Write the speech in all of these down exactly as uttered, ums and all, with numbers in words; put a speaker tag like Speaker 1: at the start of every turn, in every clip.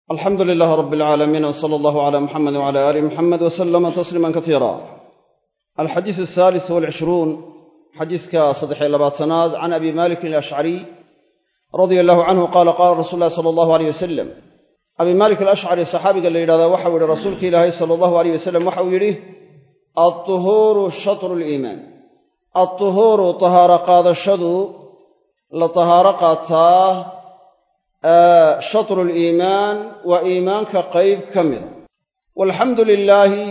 Speaker 1: alxamdu lilaah rab alcaalamiin wsala allahu cala muxamed wcala aali muxamed wasalama tasliima kasiira alxadiisu ahalis walcishruun xadiiska saddexiyo labaatanaad can abi malikin alashcariy radia allahu canhu qaala qaala rasuulu llahi sala allahu aleyh wasalam abi malik alashcari saxaabiga la yidhahdaa waxau yihi rasuulka ilaahay sala allahu aleyh wasalam waxau yidhi altuhuuru shatru liimaan altuhuuru tahaaro qaadashadu la tahaaro qaataa shatru liimaan waa iimaanka qayb ka mida walxamdu lilaahi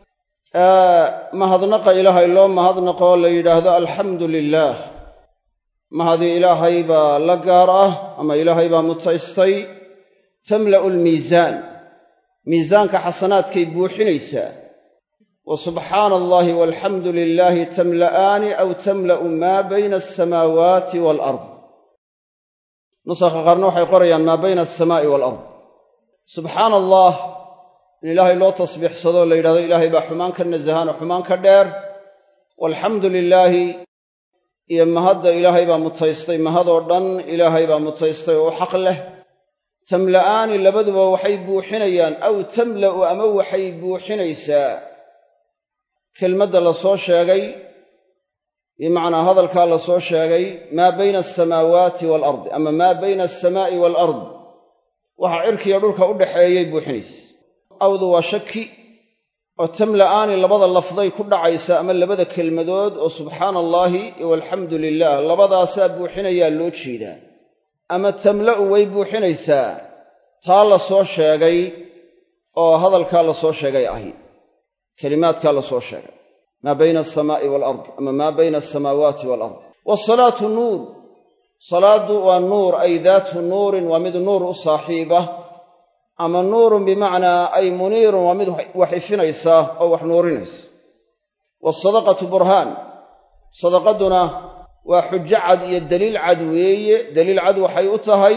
Speaker 1: mahadnaqa ilaahay loo mahadnaqo la yidhaahdo alxamdu lilaah mahadii ilaahay baa la gaar ah ama ilaahay baa mutaystay tamla'u lmiisaan miisaanka xasanaadkay buuxinaysaa wa subxaana allahi walxamdu lilaahi tamla'aani aw tamla'u maa bayna alsamaawaati waalard nusakha qaarna waxay qorayaan maa bayna alsamaa'i waalard subxaana allah in ilaahay loo tasbiixsado la yidhahdo ilaahay baa xumaan ka nasahan oo xumaan ka dheer walxamdu lilaahi iyo mahadda ilaahay baa mutaystay mahadoo dhan ilaahay baa mutaystay oo u xaq leh tamla'aani labaduba waxay buuxinayaan aw tamla'u ama waxay buuxinaysaa kelmadda la soo sheegay bimacnaa hadalkaa la soo sheegay maa bayna alsamaawaati waalardi ama maa bayna alsamaa'i waalard waxa cirkiiyo dhulka u dhaxeeyay buuxinaysa awdu waa shaki oo tamla'aani labada lafday ku dhacaysa ama labada kelmadood oo subxaana allaahi iyo walxamdu lilaah labadaasaa buuxinayaa loo jeedaa ama tamla'u way buuxinaysaa taa la soo sheegay oo hadalkaa la soo sheegay ahi kelimaadkaa la soo sheegay maa bayna alsamaa'i waalard ama maa bayna alsamaawaati waalard waasalaatu nuur salaaddu waa nuur ay daatu nuurin waa mid nuur u saaxiiba ama nuurun bimacnaa ay muniirun waa mid wax ifinaysa oo wax nuurinaysa waasadaqatu burhaan sadaqaduna waa xujo cad iyo daliil cad weeye daliil cad waxay u tahay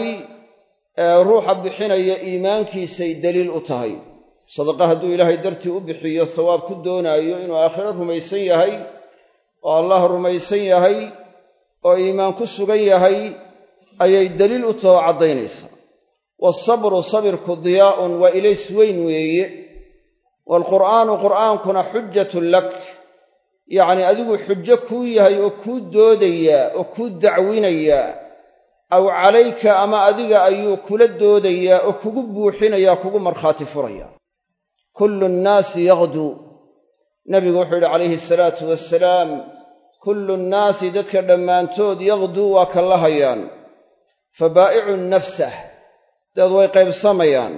Speaker 1: ruuxa bixinaya iimaankiisay daliil u tahay sadaqa hadduu ilaahay dartii u bixiyo sawaab ku doonaayo inuu aakhiro rumaysan yahay oo allah rumaysan yahay oo iimaan ku sugan yahay ayay daliil u taho caddaynaysaa waalsabru sabirku diyaa'un waa ilays weyn weeye waalqur'aanu qur'aankuna xujjatun lak yacnii adigu xujo kuu yahay oo kuu doodayaa oo kuu dacwinayaa aw calayka ama adiga ayuu kula doodayaa oo kugu buuxinayaa kugu markhaati furaya kullu nnaasi yaqduu nabigu wuxuu yidhi calayhi asalaatu wassalaam kullu nnaasi dadka dhammaantood yaqduu waa ka lahayaan fabaa'icun nafsah daad way qaybsamayaan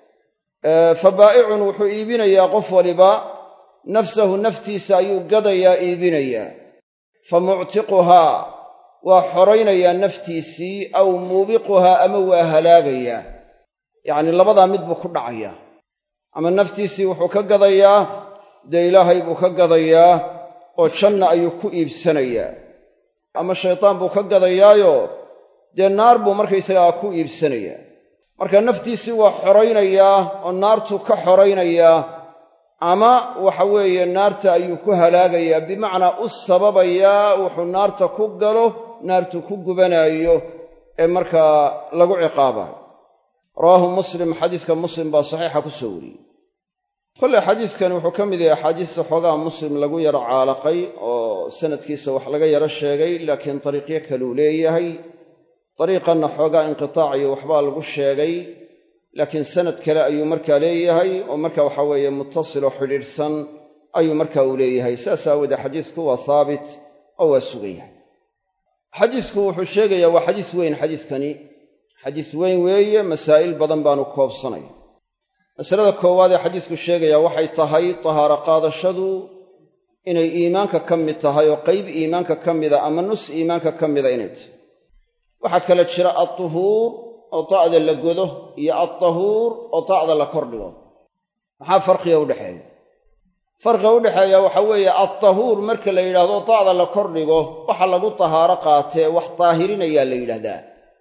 Speaker 1: fabaa'icun wuxuu iibinayaa qof waliba nafsahu naftiisa ayuu gadayaa iibinayaa fa muctiquhaa waa xoraynayaa naftiisii aw muubiquhaa ama waa halaagayaa yacnii labadaa mid buu ku dhacayaa ama naftiisii wuxuu ka gadayaa dee ilaahay buu ka gadayaa oo janna ayuu ku iibsanayaa ama shaytaan buu ka gadayaayo dee naar buu markaysagaa ku iibsanayaa marka naftiisii waa xoraynayaa oo naartuu ka xoraynayaa ama waxa weeye naarta ayuu ku halaagayaa bimacnaa u sababayaa wuxuu naarta ku galo naartuu ku gubanaayo ee markaa lagu ciqaabayo rawaahu muslim xadiiska muslim baa saxiixa ku soo wariyey kolley xadiiskani wuxuu ka mid yahay axaadiista xoogaa muslim lagu yaro caalaqay oo sanadkiisa wax laga yaro sheegay laakiin dariiqyo kaluu leeyahay dariiqanna xoogaa inqitaac iyo waxbaa lagu sheegay laakiin sanad kale ayuu markaa leeyahay oo marka waxa weeye muttasiloo xidhiidhsan ayuu markaa uu leeyahay saas aawoodee xadiisku waa haabit oo waa sugan yahay xadiisku wuxuu sheegayaa waa xadiis weyn xadiiskani xadiis weyn weeye masaa'il badan baanu koobsanaya masalada koowaad ee xadiisku sheegayaa waxay tahay tahaaro qaadashadu inay iimaanka ka mid tahay oo qayb iimaanka ka mida ama nus iimaanka ka mida inay tahay waxaa kale jira altuhuur oo ta'da la godo iyo altahuur oo ta'da la kordhigo maxaa farqiga udhexeeya farqiga udhexeeya waxaa weeye altahuur marka la yidhaahdo ta'da la kordhigo waxa lagu tahaaro qaatee wax daahirinayaa la yidhahdaa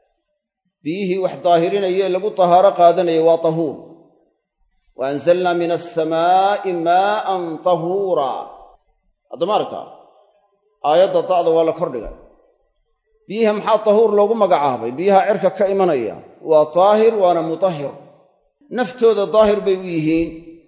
Speaker 1: biyihii wax daahirinayee lagu tahaaro qaadanaya waa tahuur wa anzalnaa min alsamaa'i maa'an tahuura haddama aragtaa aayadda ta'da waa la kordhigay biyaha maxaa tahuur loogu magacaabay biyaha cirka ka imanaya waa taahir waana mutahhir naftooda daahir bay u yihiin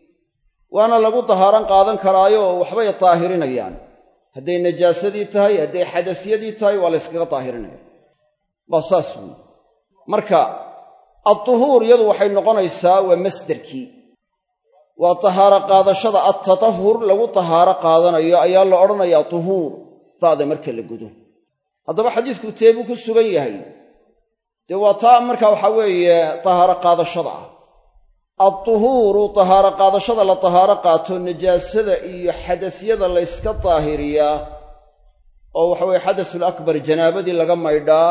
Speaker 1: waana lagu tahaaran qaadan karaayo oo waxbay taahirinayaan hadday najaasadii tahay hadday xadasyadii tahay waa la yskaga taahirinaya baa saas wey marka adduhuur iyadu waxay noqonaysaa waa masderkii waa tahaaro qaadashada adtatahur lagu tahaaro qaadanayo ayaa la odhanayaa tuhuur taada marka la gudo haddaba xadiisku teebuu ku sugan yahay dee waa taa marka waxaa weeye tahaaro qaadashada ah adduhuuru tahaaro qaadashada la tahaaro qaato najaasada iyo xadasyada la yska daahiriyaa oo waxa weye xadasul akbar janaabadii laga maydhaa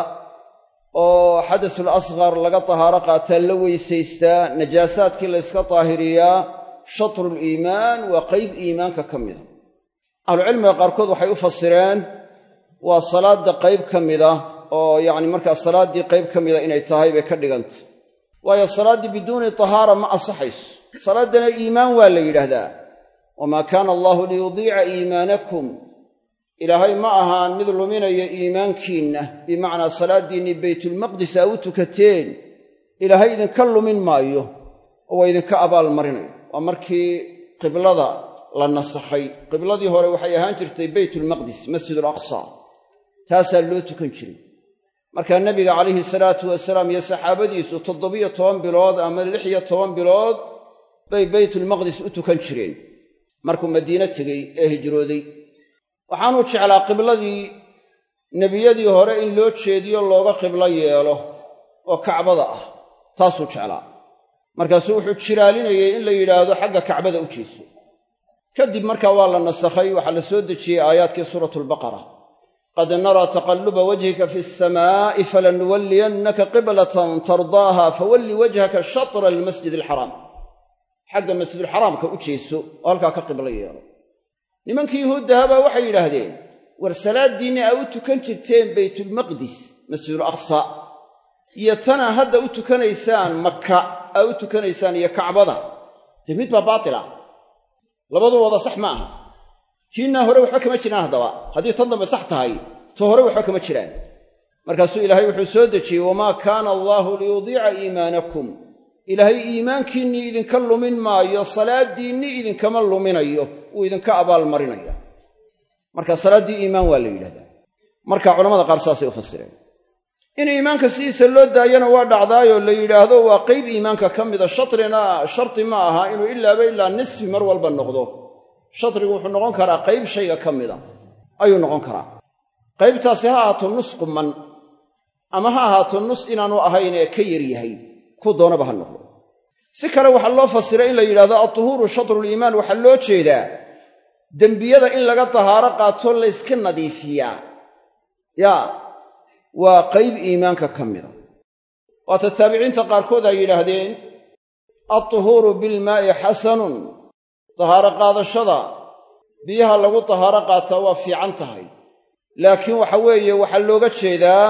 Speaker 1: oo xadasul asghar laga tahaaro qaataa la weysaystaa najaasaadkii la yska daahiriyaa shatrul iimaan waa qayb iimaanka ka mida ahlucilmiga qaarkood waxay u fasireen waa salaadda qayb ka mida oo yacni markaa salaaddii qayb ka mida inay tahay bay ka dhigantay waayo salaaddii biduuni tahaara ma ansaxayso salaaddana iimaan waa la yidhaahdaa wamaa kaana allaahu liyudiica iimaanakum ilaahay ma ahaan mid luminaya iimaankiinna bimacnaa salaaddiinnii baytulmaqdis aa u tukateen ilaahay idinka lumin maayo oo waa idinka abaalmarinaya waa markii qiblada la nasakhay qibladii hore waxay ahaan jirtay baytulmaqdis masjidul aqsa taasaa loo tukan jiray markaa nebiga calayhi salaatu wasalaam iyo saxaabadiisu toddobiyo toban bilood ama lix iyo toban bilood bay baytulmaqdis u tukan jireen markuu madiine tegey ee hijrooday waxaanuu jeclaa qibladii nebiyadii hore in loo jeediyo looga qiblo yeelo oo kacbada ah taasuu jeclaa markaasuu wuxuu jiraalinayay in la yidhaahdo xagga kacbada u jeeso kadib markaa waa la nasakhay waxaa la soo dejiyey aayaadkii suuratulbaqara qad naraa taqalluba wajhika fi alsamaa'i falanuwalliyannaka qiblatan tardaaha fawalli wajhaka shatra almasjid alxaraam xagga masjidulxaraamka u jeeso oo halkaa ka qiblo yeelo nimankii yuhuuddahabaa waxay yidhaahdeen war salaaddiinni aa u tukan jirteen baytulmaqdis masjidul aqsa iyo tana hadda u tukanaysaan maka aa u tukanaysaan iyo kacbada dee mid baa baatila labadu wada sax ma aha tiinna hore waxba kama jiraan haddaba haddii tan dambe sax tahay to hore waxba kama jiraan markaasuu ilaahay wuxuu soo dejiyey wamaa kaana allaahu liyudiica iimaanakum ilaahay iimaankiinnii idinka lumin maayo salaaddiinnii idinkama luminayo wuu idinka abaalmarinaya marka salaaddii iimaan waa la yidhahdaa marka culamada qaar saasay u fasireen in iimaanka sidiisa loo daayana waa dhacdaayoo la yidhaahdo waa qayb iimaanka ka mida shatrina sharti ma aha inuu ilaaba ilaa nisfi mar walba noqdo shatrigu wuxuu noqon karaa qayb shayga ka mida ayuu noqon karaa qaybtaasi ha ahaato nus quman ama ha ahaato nus inaanu ahayn ee ka yar yahay ku doonaba ha noqdo si kale waxaa loo fasiray in la yidhahdo adduhuuru shatruliimaan waxaa loo jeedaa dembiyada in laga tahaaro qaato layska nadiifiyaa yaa waa qayb iimaanka ka mida waata taabiciinta qaarkood ay yidhaahdeen adduhuuru bilmaa'i xasanun tahaaro qaadashada biyaha lagu tahaaro qaataa waa fiican tahay laakiin waxa weeye waxaa looga jeedaa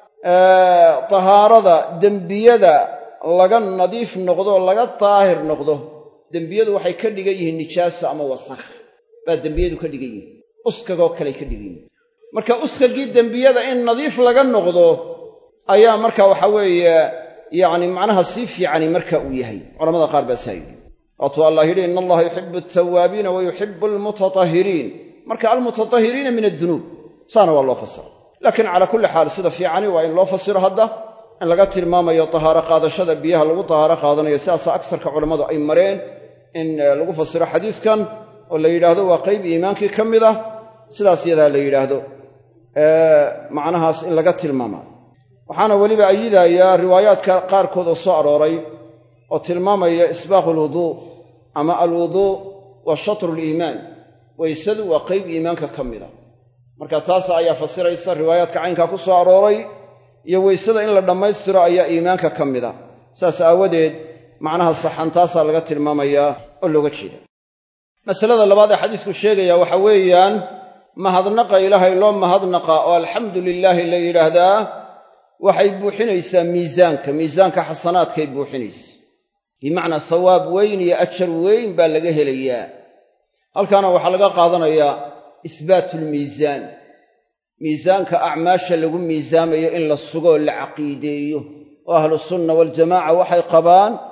Speaker 1: tahaarada dembiyada laga nadiif noqdo laga daahir noqdo dembiyadu waxay ka dhigan yihiin nijaaso ama wasakh baa dembiyadu ka dhigan yihiin uskagoo kaley ka dhigan yihiin marka uskagii dembiyada in nadiif laga noqdo ayaa marka waxa weeye yacni macnaha sii fiicani marka uu yahay culamada qaar baa saa yidhi waatuu allah yidhi ina allaha yuxibu altawaabiina wa yuxibu almutatahhiriin marka almutatahhiriina min addunuub saana waa loo fasira laakiin calaa kulli xaal sida fiicani waa in loo fasiro hadda in laga tilmaamayo tahaaro qaadashada biyaha lagu tahaaro qaadanayo sidaasaa agsarka culammadu ay mareen in lagu fasiro xadiiskan oo la yidhaahdo waa qayb iimaankii ka mid ah sidaas yadaa la yidhaahdo macnahaas in laga tilmaamayo waxaana weliba ayidayaa riwaayaadka qaarkood oo soo arooray oo tilmaamaya isbaaqu alwuduu ama alwuduu wa shatru liimaan waysadu waa qayb iimaanka ka mida marka taas ayaa fasiraysa riwaayaadka caynkaa ku soo arooray iyo weysada in la dhammaystiro ayaa iimaanka ka mida saas aawadeed macnaha saxan taasaa laga tilmaamayaa oo looga jeeda masalada labaad ee xadiisku sheegaya waxa weeyaan mahadnaqa ilaahay loo mahadnaqa oo alxamdu lilaahi la yidhaahdaa waxay buuxinaysaa miisaanka miisaanka xasanaadkay buuxinaysa bimacnaa sawaab weyn iyo ajar weyn baa laga helayaa halkaana waxaa laga qaadanayaa isbaatulmiisaan miisaanka acmaasha lagu miisaamayo in la sugoo la caqiideeyo oo ahlu sunna waljamaaca waxay qabaan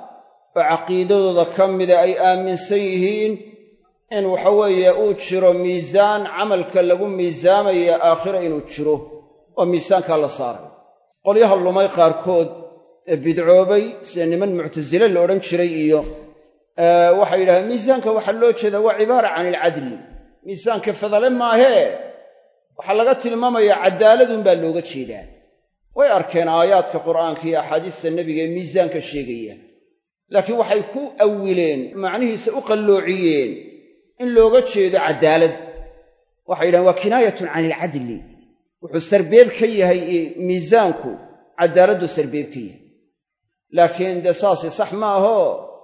Speaker 1: oo caqiidadooda ka mida ay aaminsan yihiin in waxa weeye uu jiro miisaan camalka lagu miisaamaya aakhira inuu jiro oo miisaankaa la saaray qolyaha lumay qaarkood ee bidcoobay sida niman muctasile la odhan jiray iyo waxay yidhahdeen miisaanka waxaa loo jeedaa waa cibaara can ilcadli miisaanka fadale maahee waxaa laga tilmaamayaa cadaaladunbaa looga jeedaa way arkeen aayaadka qur'aanka iyo axaadiista nebiga ee miisaanka sheegaya laakiin waxay ku awileen macnihiisa u qalloociyeen in looga jeedo cadaalad waxay yidhahdeen waa kinaayatun can ilcadli wuxuu sarbeeb ka yahay miisaanku cadaaladdu sarbeeb ka yahay laakiin dee saasi sax ma aho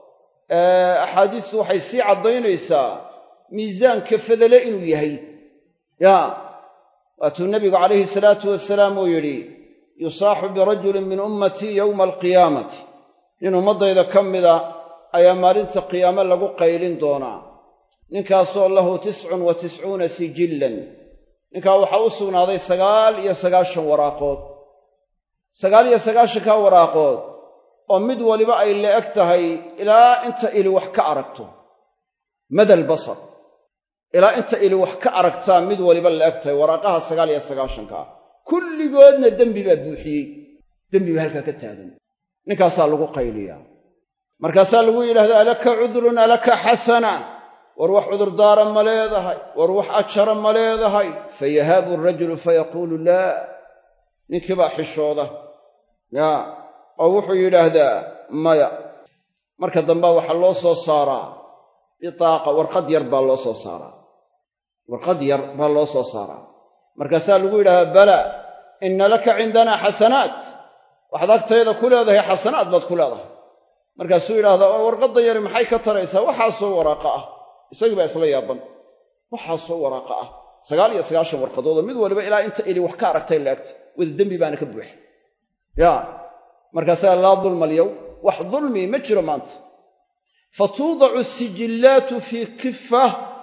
Speaker 1: axaadiistu waxay sii caddaynaysaa miisaanka fadale inuu yahay yaa waatuu nebigu calayhi salaatu wasalaam uu yidhi yusaaxu birajulin min ummatii yowma alqiyaamati nin ummaddayda ka mida ayaa maalinta qiyaame lagu qaylin doonaa ninkaasoo lahu tiscun wa tiscuuna sijillan ninkaa waxaa u sugnaaday sagaal iyo sagaashan waraaqood sagaal iyo sagaashankaa waraaqood oo mid waliba ay la-eg tahay ilaa inta ili wax ka aragto madal basar ilaa inta ili wax ka aragtaa mid waliba la-eg tahay waraaqaha sagaal iyo sagaashankaa kulligoodna dembi baa buuxiyey dembi baa halkaa ka taagan ninkaasaa lagu qayliyaa markaasaa lagu yidhahdaa alaka cudrun alaka xasana war wax cudurdaara ma leedahay war wax ajara ma leedahay fayahaabu arajulu fayaquulu laa ninkii baa xishooda yaa oo wuxuu yidhaahdaa maya marka dambe waxaa loo soo saaraa bitaaqa warqad yar baa loo soo saaraa warqad yar baa loo soo saaraa markaasaa lagu yidhahdaa bala inna laka cindanaa xasanaat waxaad agtayda ku leedahay xasanaad baad ku leedahay markaasuu yidhahdaa oo warqadda yari maxay ka taraysaa waxaasoo waraaqa ah isagii baa isla yaaban waxaasoo waraaqa ah sagaal iyo sagaashan warqadoodoo mid waliba ilaa inta ili wax ka aragtay laagta wada dembi baana ka buuxa yaa markaasaa laa dulma alyowm wax dulmi ma jiro maanta fatuudacu sijillaatu fii kifa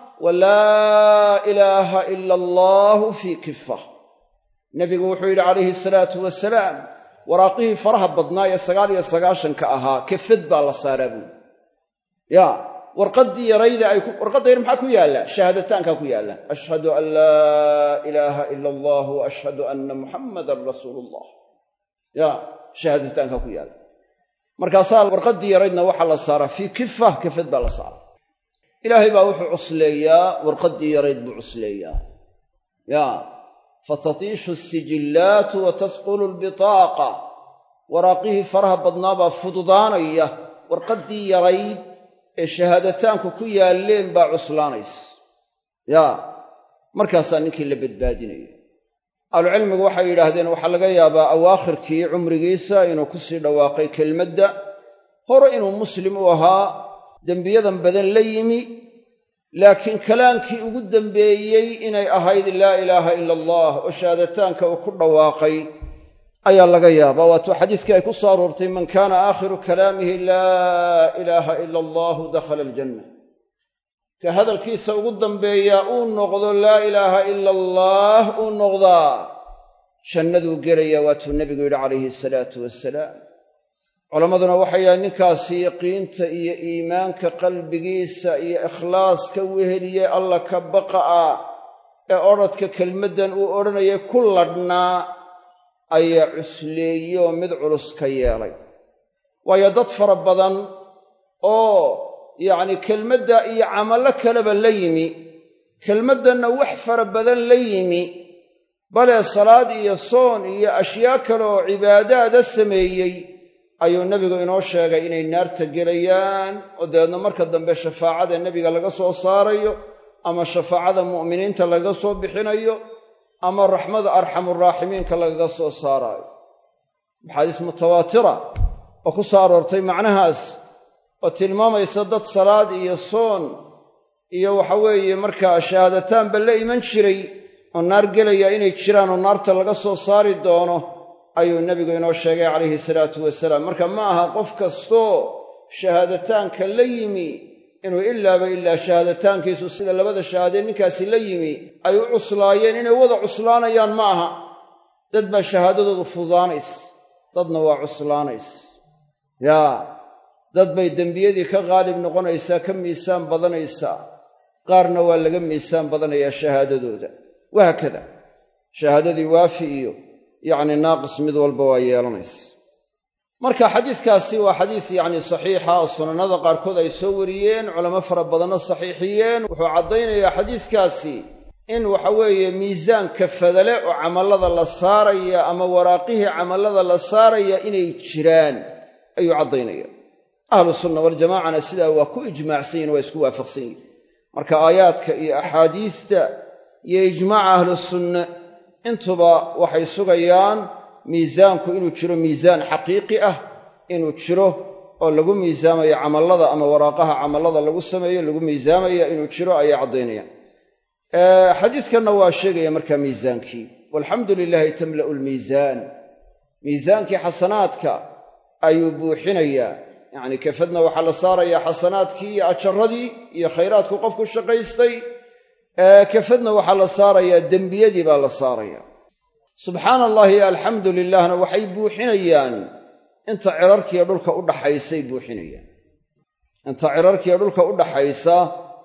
Speaker 1: walaa ilaaha ila allaahu fii kifa nebigu wuxuu yidhi calayhi salaatu wasalaam waraaqihii faraha badnaa ee sagaal iyo sagaashanka ahaa kafad baa la saaraa buuli yaa warqaddii yarayda ay warqadda yar maxaa ku yaalla shahaadataankaa ku yaalla ashhadu an laa ilaaha ila allah wa ashhadu anna muxammadan rasuulullah yaa shahaadataankaa ku yaalla markaasaa warqaddii yaraydna waxaa la saaraa fii kifa kafad baa la saaraa ilaahay baa wuxuu cusleeyaa warqaddii yarayd buu cusleeyaa yaa fatatiishu asijillaatu wa tasqulu albitaaqa waraaqihii faraha badnaabaa fududaanaya warqaddii yarayd ee shahaadataanku ku yaalleen baa cuslaanaysa yaa markaasaa ninkii la badbaadinaya ahlucilmigu waxay yidhaahdeen waxaa laga yaabaa awaakhirkii cumrigiisa inuu ku sii dhawaaqay kelmadda hore inuu muslim u ahaa dembiyadan badan la yimi laakiin kalaankii ugu dambeeyey inay ahayd laa ilaaha ila allah oo shahaadataanka uu ku dhawaaqay ayaa laga yaabaa waatuu xadiiskii ay ku soo aroortay man kaana aakhiru kalaamihi laa ilaaha ila allahu dakhala aljanna ka hadalkiisa ugu dambeeyaa uu noqdo laa ilaaha ila allah uu noqdaa jannaduu gelaya waatuu nebigu yidhi calayhi asalaatu wassalaam culammaduna waxay yidhahdeen ninkaasi yaqiinta iyo iimaanka qalbigiisa iyo ikhlaaska weheliye alla ka baqa'a ee odradka kelmaddan uu odhanayay ku ladhnaa ayaa cusleeyoo mid culus ka yeelay waayo dad fara badan oo yacni kelmadda iyo camallo kaleba la yimi kelmaddanna wax fara badan la yimi bale salaad iyo soon iyo ashyaa kale oo cibaadaada sameeyey ayuu nebigu inoo sheegay inay naarta gelayaan oo dabeedna marka dambe shafaacada nebiga laga soo saarayo ama shafaacada mu'miniinta laga soo bixinayo ama raxmada arxamuraaximiinka lagaga soo saaraayo axaadiis mutawaatira oo ku soo aroortay macnahaas oo tilmaamaysa dad salaad iyo soon iyo waxa weeye markaa shahaadataanba la iman jiray oo naar gelaya inay jiraan oo naarta laga soo saari doono ayuu nebigu inoo sheegay calayhi salaatu wasalaam marka ma aha qof kastoo shahaadataanka la yimi inuu ilaaba ilaa shahaadataankiisu sida labada shahaadee ninkaasi la yimi ay u cuslaayeen inay wada cuslaanayaan ma aha dad baa shahaadadoodu fududaanays dadna waa cuslaanays yaa dad bay dembiyadii ka qaalib noqonaysaa ka miisaan badanaysaa qaarna waa laga miisaan badanayaa shahaadadooda wahaakada shahaadadii waafi iyo yacni naaqis mid walba waa yeelanaysa marka xadiiskaasi waa xadiis yacni saxiixa oo sunanada qaarkood ay soo wariyeen culamo fara badanna saxiixiyeen wuxuu caddaynayaa xadiiskaasi in waxa weeye miisaanka fadale oo camallada la saaraya ama waraaqihii camallada la saaraya inay jiraan ayuu caddaynaya ahlu sunna waljamaacana sidaa waa ku ijmaacsan yihin waa isku waafaqsan yihin marka aayaadka iyo axaadiista iyo ijmaaca ahlu sunne intuba waxay sugayaan miisaanku inuu jiro miisaan xaqiiqi ah inuu jiro oo lagu miisaamayo camallada ama waraaqaha camallada lagu sameeyo lagu miisaamaya inuu jiro ayay caddaynayaan xadiiskanna waa sheegaya markaa miisaankii walxamdu lilaahi tamla'u lmiisaan miisaankii xasanaadka ayuu buuxinayaa yacni kafadna waxaa la saarayaa xasanaadkii iyo ajaradii iyo khayraadku qofku shaqaystay kafadna waxaa la saarayaa dembiyadii baa la saaraya subxaana allahi iyo alxamdu lilahna waxay buuxinayaan inta cirarkiiyo dhulka u dhaxaysay buuxinayaan inta cirarkiiyo dhulka u dhaxaysa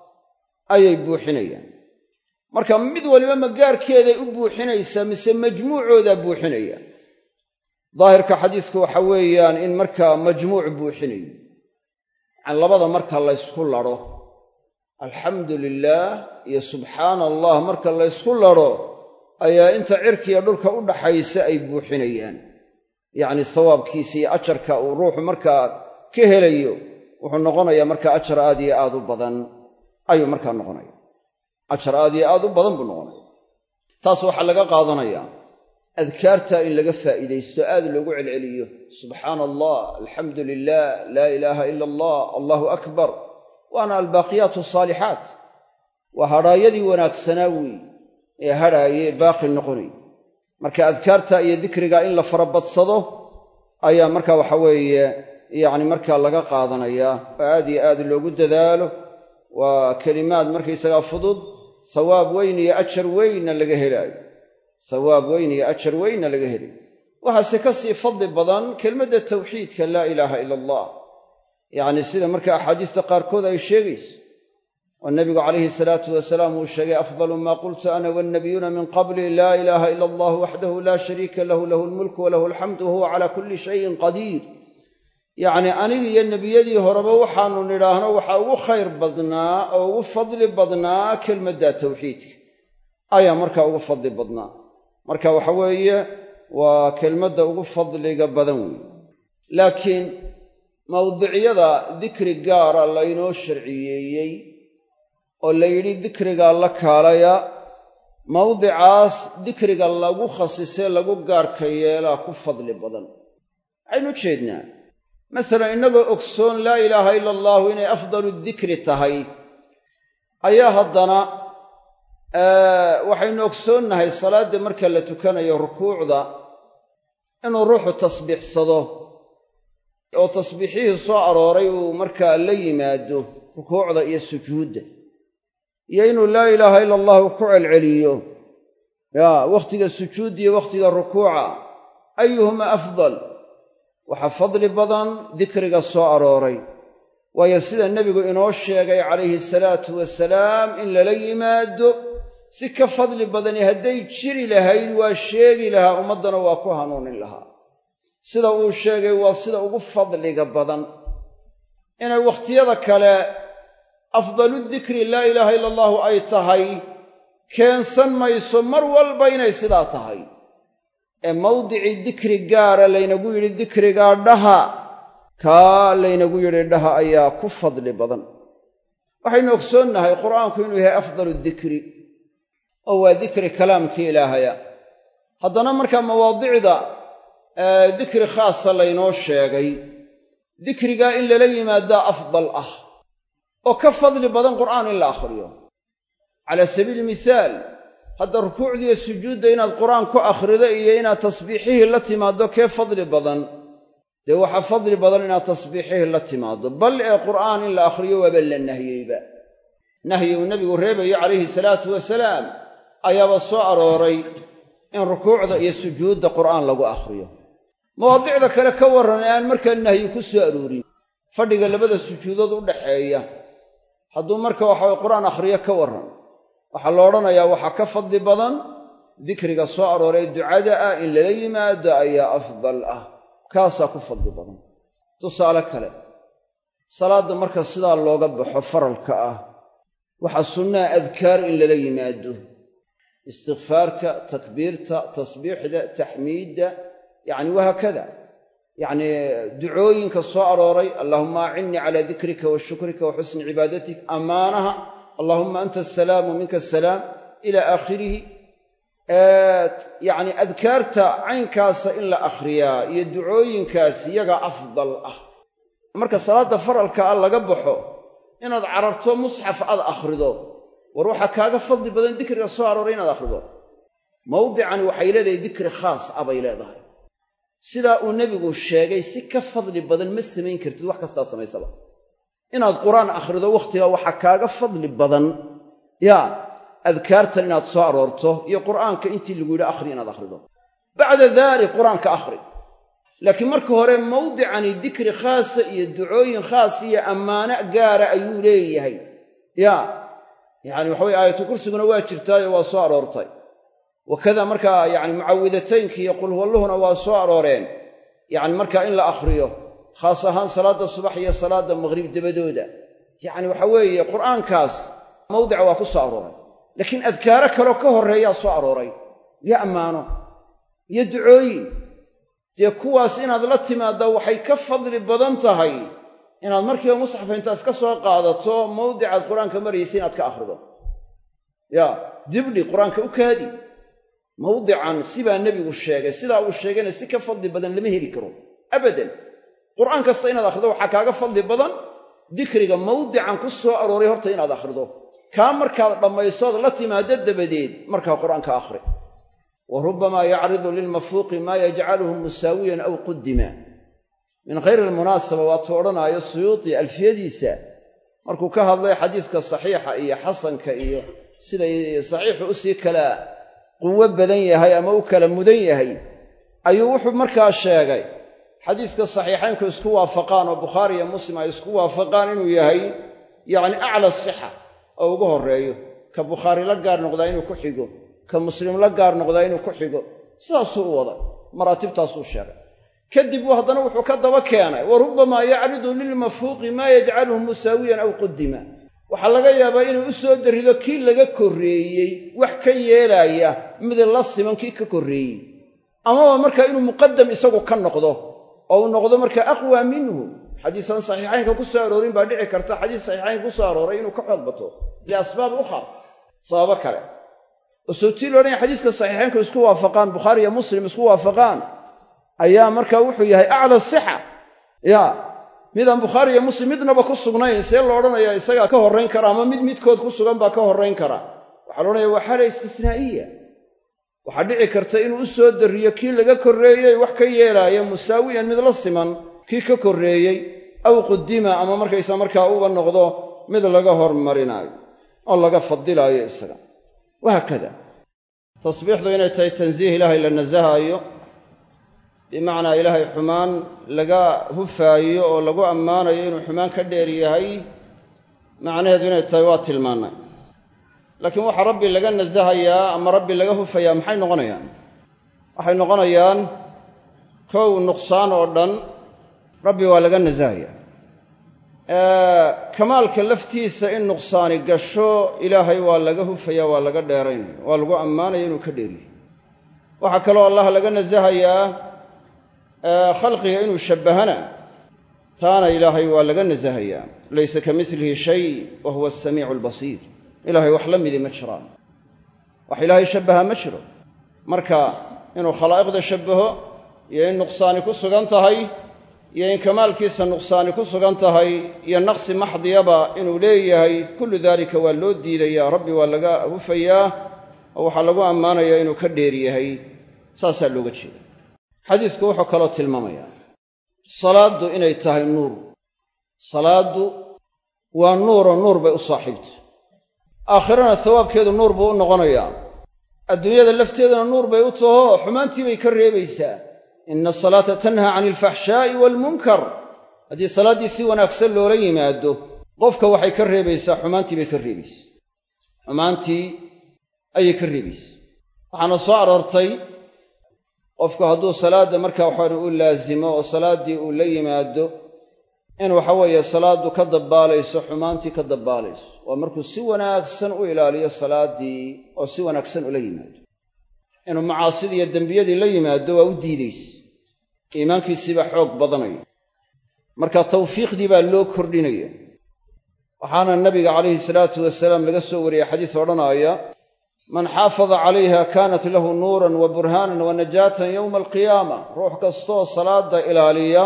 Speaker 1: ayay buuxinayaan marka mid waliba magaarkeeday u buuxinaysaa mise majmuucoodaa buuxinaya daahirka xadiisku waxa weeyaan in markaa majmuuc buuxinayo yani labada marka laysku ladho alxamdu lilaah iyo subxaana allah marka laysku ladho ayaa inta cirkiiyo dhulka u dhaxaysa ay buuxinayaan yacni sawaabkiisa iyo ajarka uu ruuxu markaa ka helayo wuxuu noqonayaa markaa ajar aad iyo aad u badan ayuu markaa noqonaya ajar aad iyo aad u badan buu noqonaya taas waxaa laga qaadanayaa adkaarta in laga faa'iidaysto aad loogu celceliyo subxaana allah alxamdu lilah laa ilaaha ila allah allahu akbar waana albaaqiyaat asaalixaat waa hadhaayadii wanaagsanaa weeye ee hadhaaye baaqi noqonay marka adkaarta iyo dikriga in la farabadsado ayaa marka waxa weeye yacni markaa laga qaadanayaa oo aad iyo aad loogu dadaalo waa kelimaad markaysagaa fudud sawaab weyn iyo ajar weynna laga helaayo sawaab weyn iyo ajar weynna laga helayo waxaase ka sii fadli badan kelmadda tawxiidka laa ilaaha ila allah yacni sida marka axaadiista qaarkood ay sheegayso oo nebigu calayhi salaatu wasalaam uu sheegay afdalu maa qultu ana wannabiyuuna min qabli laa ilaaha ila allah waxdahu laa shariika lahu lahu lmulku walahu alxamdu wahuwa calaa kulli shayin qadiir yacni anigi iyo nebiyadii horeba waxaanu nidhaahno waxaa ugu khayr badnaa oo ugu fadli badnaa kelmadda tawxiidka ayaa markaa ugu fadli badnaa marka waxa weeye waa kelmadda ugu fadliga badan weeye laakiin mawdiciyada dikri gaara laynoo sharciyeeyey oo la yidhi dikrigaa la kaalaya mawdicaas dikriga lagu khasisee lagu gaarka yeelaa ku fadli badan waxaynu u jeednaa masalan innagoo ogsoon laa ilaaha ila allahu inay afdalu dikri tahay ayaa haddana waxaynu ogsoonnahay salaadda marka la tukanayo rukuucda inuu ruuxu tasbiixsado oo tasbiixihii soo arooray uu markaa la yimaado rukuucda iyo sujuudda iyo inuu laa ilaaha ila allahu ku celceliyo yaa wakhtiga sujuudda iyo wakhtiga rukuuca ayuhuma afdal waxaa fadli badan dikriga soo arooray waayo sida nebigu inoo sheegay calayhi salaatu wasalaam in lala yimaado si ka fadli badani hadday jiri lahayd waa sheegi lahaa ummaddana waa ku hanuunin lahaa sida uu sheegay waa sida ugu fadliga badan inay wakhtiyada kale afdalu dikri laa ilaaha ila allahu ay tahay keensan mayso mar walba inay sidaa tahay ee mawdicii dikri gaara laynagu yidhi dikrigaa dhaha kaa laynagu yidhi dhaha ayaa ku fadli badan waxaynu ogsoonnahay qur'aanku inuu yahay afdalu dikri oo waa dikri kalaamkii ilaahaya haddana markaa mawaadicda dikri khaasa laynoo sheegay dikrigaa in lala yimaadaa afdal ah oo ka fadli badan qur'aan in la akhriyo calaa sabiili mihaal hadda rukuucdiiyo sujuudda inaad qur'aan ku akhrido iyo inaad tasbiixihii la timaaddo kee fadli badan dee waxaa fadli badan inaad tasbiixihii la timaaddo bal ee qur'aan in la akhriyo waaba la nahyeyba nahyi uu nebigu reebayo calayhi salaatu wasalaam ayaaba soo arooray in rukuucda iyo sujuudda qur'aan lagu akhriyo mawaadicda kale ka warran ee aan markaa nahyi ku soo aroorin fadhiga labada sujuudood u dhaxeeya hadduu marka waxa qur'aan akhriyo ka waran waxaa la odhanayaa waxaa ka fadli badan dikriga soo arooray ducada ah in lala yimaado ayaa afdal ah kaasaa ku fadli badan tusaale kale salaadda marka sidaa looga baxo faralka ah waxaa sunnaa adkaar in lala yimaado istikfaarka takbiirta tasbiixda taxmiidda yacni wahaakada yacni ducooyinka soo arooray allaahumma acinnii calaa dikrika wa shukrika wa xusni cibaadatik ammaanaha allaahumma anta asalaamu minka asalaam ilaa aakhirihi yacni adkaarta caynkaasa in la akhriyaa iyo ducooyinkaas iyaga afdal ah marka salaadda faralka ah laga baxo inaad cararto musxaf aad akhrido war waxaa kaaga fadli badan dikriga soo arooray inaad akhrido mawdicani waxay leedahay dikri khaas ah bay leedahay sidaa uu nebigu sheegay si ka fadli badan ma samayn kartid wax kastaad samaysaba inaad qur'aan akhrido wakhtiga waxaa kaaga fadli badan yaa adkaartan inaad soo aroorto iyo qur'aanka intii lagu yidhi akhri inaad akhrido bacda daalik qur'aanka akhri laakiin marka hore mawdicani dikri khaasa iyo ducooyin khaas iyo ammaano gaara ayuu leeyahay yaa yacni waxa weye aayatu kursiguna waa jirtaayo waa soo aroortay wakada markaa yacni mucawidataynka iyo qul huwalluhuna waa soo arooreen yacni markaa in la akhriyo khaas ahaan salaadda subax iyo salaadda maqhrib dabadooda yacni waxa weeye qur'aankaas mawdica waa ku soo arooray laakiin adkaaro kaloo ka horreeyaa soo arooray iyo ammaano iyo ducooyin dee kuwaas inaad la timaaddaa waxay ka fadli badan tahay inaad markiiba musxafa intaas ka soo qaadato mawdicaad qur-aanka maraysa inaad ka akhrido yaa dibdhi qur-aanka u kaadi mawdican sibaa nebigu sheegay sidaa uu sheegayna si ka fadli badan lama heli karo abadan qur'aan kasta inaad akhrido waxaa kaaga fadli badan dikriga mawdican ku soo arooray horta inaad akhrido kaa markaad dhammaysood la timaado dabadeed markaa qur'aanka akhri wa rubbamaa yacridu lilmafuuqi maa yajcaluhu musaawiyan aw qudima min khayri almunaasaba waatuu odhanaayo suyuuti alfiyadiisa markuu ka hadlay xadiiska saxiixa iyo xasanka iyo siday saxiixu u sii kala quwo badan yahay ama u kala mudan yahay ayuu wuxuu markaa sheegay xadiiska saxiixaynku isku waafaqaan oo bukhaari iyo muslim ay isku waafaqaan inuu yahay yacni acla sixa oo ugu horreeyo ka bukhaari la gaar noqdaa inuu ku xigo ka muslim la gaar noqdaa inuu ku xigo sidaasuu u wada maraatibtaasuu sheegay kadib uu haddana wuxuu ka daba keenay wa rubbamaa yacridu lilmafuuqi maa yajcaluhu musaawiyan aw qudima waxaa laga yaabaa inuu u soo darido kii laga korreeyey wax ka yeelaaya mid la siman kii ka korreeyey amaba markaa inuu muqaddam isagu ka noqdo oo uu noqdo markaa aqwaa minhu xadiisan saxiixaynka ku soo aroorin baa dhici karta xadiis saxiixaynka ku soo arooray inuu ka xoog bato liasbaab ukhar sababo kale oo sootii loodhan xadiiska saxiixaynku isku waafaqaan bukhaari iyo muslim isku waafaqaan ayaa markaa wuxuu yahay acla sixa yaa midaan bukhaari iyo muslim midnaba ku sugnayn see lo odhanayaa isagaa ka horrayn kara ama mid midkood ku sugan baa ka horrayn kara waxaa la odhanaya waa xaala istisnaa'iya waxaa dhici karta inuu u soo darriyo kii laga korreeyey wax ka yeelaaya musaawiyan mid la siman kii ka korreeyey aw qudima ama markaysa markaa uba noqdo mid laga hormarinaayo oo laga fadilaayo isaga wahaakada tasbiixdu inay tahay tansiih ilaahay la nasahaayo bimacnaa ilaahay xumaan laga hufaayo oo lagu ammaanayo inuu xumaan ka dheer yahay macnaheedu inay tahay waa tilmaannay laakiin waxaa rabbi laga nasahayaa ama rabbi laga hufayaa maxay noqonayaan waxay noqonayaan kow nuqsaan oo dhan rabbi waa laga nasahayaa kamaalka laftiisa in nuqsaani gasho ilaahay waa laga hufaya waa laga dheeraynaya waa lagu ammaanaya inuu ka dheer yahay waxaa kaloo allah laga nasahayaa khalqiga inuu shabbahana taana ilaahay waa laga nasahayaa laysa ka milihi shay wa huwa asamiicu albasiir ilaahay wax la midi ma jiraan wax ilaahay shabbaha ma jiro marka inuu khalaa'iqda shabbaho iyo in nuqsaani ku sugan tahay iyo in kamaalkiisa nuqsaani ku sugan tahay iyo naqsi maxdiyaba inuu leeyahay kullu daalika waa loo diidayaa rabbi waa laga hufayaa oo waxaa lagu ammaanayaa inuu ka dheer yahay saasaa looga jeeda xadiisku wuxuu kaloo tilmaamayaa salaaddu inay tahay nuur salaaddu waa nuuroo nuur bay u saaxiibtay aakhirana sawaabkeedu nuur buu u noqonayaa adduunyada lafteedana nuur bay u taho xumaantii bay ka reebaysaa ina asalaata tanhaa cani alfaxshaa'i waalmunkar haddii salaaddii si wanaagsan loola yimaado qofka waxay ka reebaysaa xumaantii bay ka reebaysaa xumaantii ayay ka reebaysaa waxaana soo aroortay qofku hadduu salaadda markaa waxaan u laasimo oo salaaddii uu la yimaado in waxa weeye salaaddu ka dabbaalayso xumaantii ka dabbaalayso waa markuu si wanaagsan u ilaaliyo salaaddii oo si wanaagsan ula yimaado inuu macaasidii iyo dembiyadii la yimaado waa u diidaysa iimaankiisiibaa xoog badanaya marka tawfiiqdii baa loo kordhinaya waxaana nabiga calayhi salaatu wasalaam laga soo wariyey xadiis odhanaya man xaafada calayha kaanat lahu nuuran wa burhaanan wa najaatan yowma alqiyaama ruux kastoo salaadda ilaaliya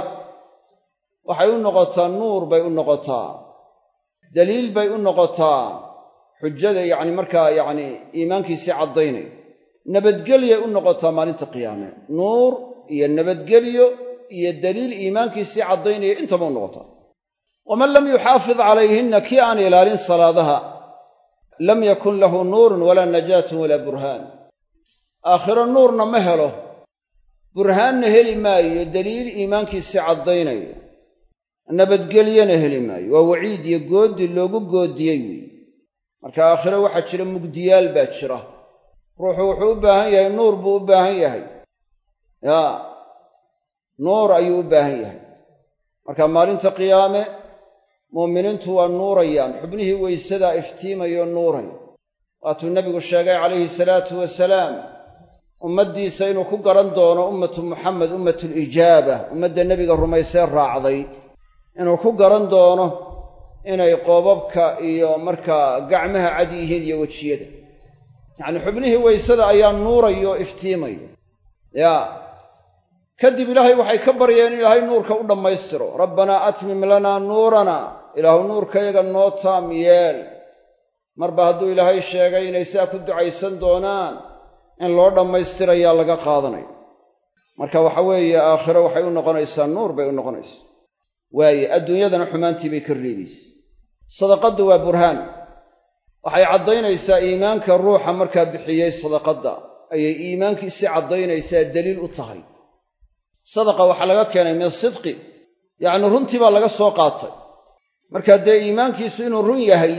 Speaker 1: waxay u noqotaa nuur bay u noqotaa daliil bay u noqotaa xujada yacni markaa yacni iimaankiisii caddaynay nabadgelyay u noqotaa maalinta qiyaame nuur iyo nabadgelyo iyo daliil iimaankiisii caddaynaya intaba u noqotaa waman lam yuxaafid calayhinna kii aan ilaalin salaadaha lam yakun lahu nuurun walaa najaatun walaa burhaan aakhiro nuurna ma helo burhaanna heli maayo daliil iimaankiisii caddaynaya nabadgelyana heli maayo waa waciid iyo goodi loogu goodiyey weeye marka aakhiro waxaa jira mugdiyaal baa jira ruuxu wuxuu u baahan yahay nuur buu u baahan yahay yaa nuur ayuu u baahan yahay marka maalinta qiyaame mu'miniintu waa nuurayaan xubnihii weysadaa iftiimayoo nuuraya waatuu nebigu sheegay calayhi salaatu wasalaam ummaddiisa inuu ku garan doono ummatu muxamed ummatulijaaba ummadda nebiga rumaysee raacday inuu ku garan doono inay qoobabka iyo markaa gacmaha cad yihiin iyo wejiyada yacnii xubnihii weysada ayaa nuuraya oo iftiimaya yaa kadib ilaahay waxay ka baryeen in ilaahay nuurka u dhammaystiro rabbanaa atmim lanaa nuurana ilaahu nuurkayaga noo taam yeel marba hadduu ilaahay sheegay inay sidaa ku ducaysan doonaan in loo dhammaystirayaa laga qaadanayo marka waxa weeye aakhiro waxay u noqonaysaa nuur bay u noqonaysaa waaye adduunyadana xumaantii bay ka reebaysa sadaqaddu waa burhaan waxay caddaynaysaa iimaanka ruuxa markaa bixiyey sadaqadda ayay iimaankiisii caddaynaysaa daliil u tahay sadaqa waxaa laga keenay min sidqi yacni runtii baa laga soo qaatay markaa dee iimaankiisu inuu run yahay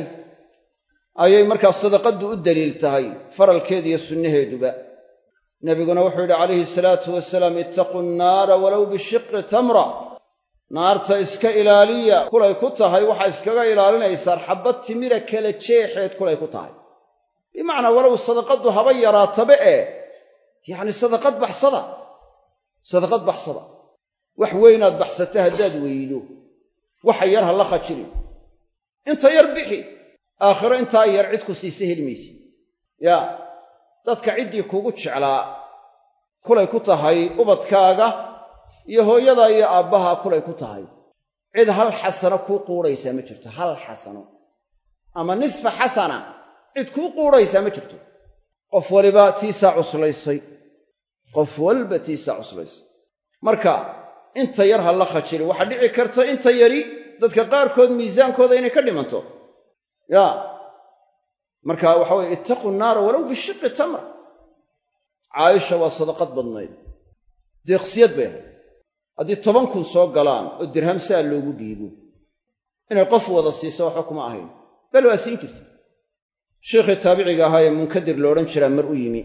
Speaker 1: ayay markaa sadaqaddu u daliil tahay faralkeeda iyo sunnaheeduba nebiguna wuxuu yidhi calayhi salaatu wasalaam ittaqu nnaara walow bishiqi tamra naarta iska ilaaliya kulay ku tahay waxaa iskaga ilaalinaysaan xabbad timira kala jeexeed kulay ku tahay bimacnaa walow sadaqaddu haba yaraataba ee yacni sadaqad baxsada sadaqad baxsada wax weynaad baxsata haddaad weydo waxa yar ha la khajilin inta yar bixi aakhiro intaa yar cid ku siisa heli maysi yaa dadka ciddii kuugu jeclaa kulay ku tahay ubadkaaga iyo hooyada iyo aabbaha kulay ku tahay cid hal xasano kuu quudhaysaa ma jirto hal xasano ama nisfa xasana cid kuu quudhaysaa ma jirto qof waliba tiisaa cuslaysay qof walba tiisaa cuslaysay marka inta yar ha la khajilin waxaa dhici karta inta yari dadka qaarkood miisaankooda inay ka dhimanto yaa marka waxa weye ittaqu nnaara walow bishiqi tamra caaisha waa sadaqad badnayd deeqsiyad bay ahayd haddii toban kun soo galaan oo dirham saa loogu dhiibo inay qof wada siiso waxba kuma ahayn bal waa siin jirta sheikhii taabiciga ahaa ee munkadir la odhan jiraa mar u yimi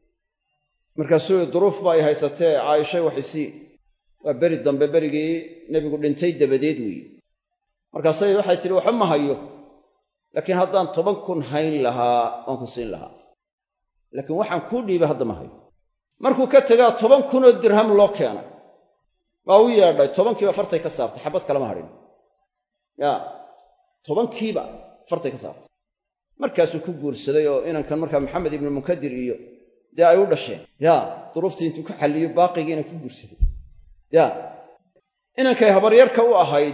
Speaker 1: markaasuu duruuf ba ay haysatee caaishay waxisii waa beri dambe berigii nebigu dhintay dabadeed weeye markaasay waxay tidhi waxba ma hayo laakiin haddaan toban kun hayn lahaa waan ku siin lahaa laakiin waxaan kuu dhiibay hadda ma hayo markuu ka tegaa toban kunoo dirham loo keenay waa u yeedhay tobankiiba fartay ka saartay xabad kalama hadhin yaa tobankiiba fartay ka saartay markaasuu ku guursaday oo inankan markaa maxamed ibnu munkadir iyo dee ay u dhasheen yaa duruuftii intuu ku xalliyo baaqigiina ku guursaday yaa inankay habaryarka u ahayd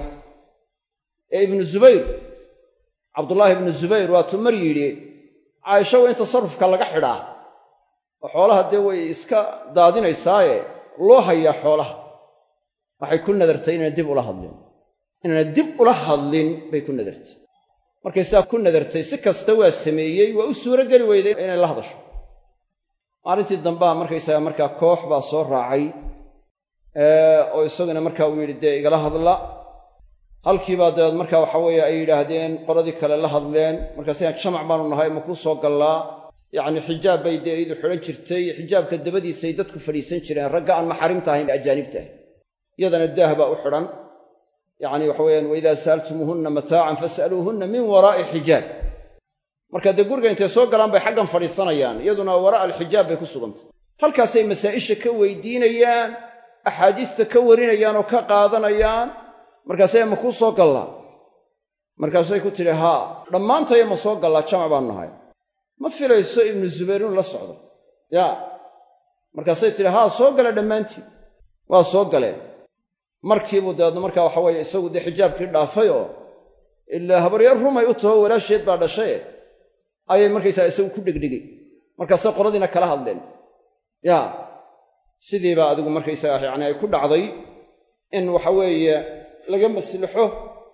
Speaker 1: ee ibnu zubayr cabdullaahi ibnu zubayr waatuu mar yidhi caaisha waa in tasarrufka laga xidhaa oo xoolaha dee way iska daadinaysaaye loo hayaa xoolaha waxay ku nadartay inayna dib ula hadlin inayna dib ula hadlin bay ku nadartay markay saa ku nadartay si kasta waa sameeyey waa u suuro geli weyday inay la hadasho maalintii dambaa markaysaga markaa koox baa soo raacay oo isaguna markaa uu yidhi dee igala hadla halkiibaa dabeed markaa waxa weeye ay yidhaahdeen qoladii kale la hadleen markaasay jamac baanu nahay ma kuu soo gallaa yacni xijaab bay dee idu xidhan jirtay xijaabka dabadiisay dadku fadhiisan jireen ragga aan maxaarimta ahayn ajaanibta ahayn iyadana daah baa u xidhan yacni waxa weeyaan waidaa sa'altumuuhunna mataacan fas'aluuhunna min waraa'i xijaab marka dee guriga intay soo galaan bay xaggan fadhiisanayaan iyaduna waraa'a alxijaab bay ku sugantay halkaasay masaa'isha ka weydiinayaan axaadiista ka warinayaan oo ka qaadanayaan markaasay ma kuu soo gallaa markaasay ku tidhi haa dhammaantaya ma soo gallaa jamac baan nahay ma filayso ibnu zubayr inuu la socdo yaa markaasay tidhi haa soo gala dhammaantiin waa soo galeen markiibuu dabeedna markaa waxa weeye isagu dee xijaabkii dhaafay oo ilaa habaryar rumay u taho walaasheed baa dhashaye ayay markaysaa isagu ku dhegdhegay markaasay qoladiina kala hadleen yaa sidiibaa adigu markaysaga yacni ay ku dhacday in waxa weeye laga maslaxo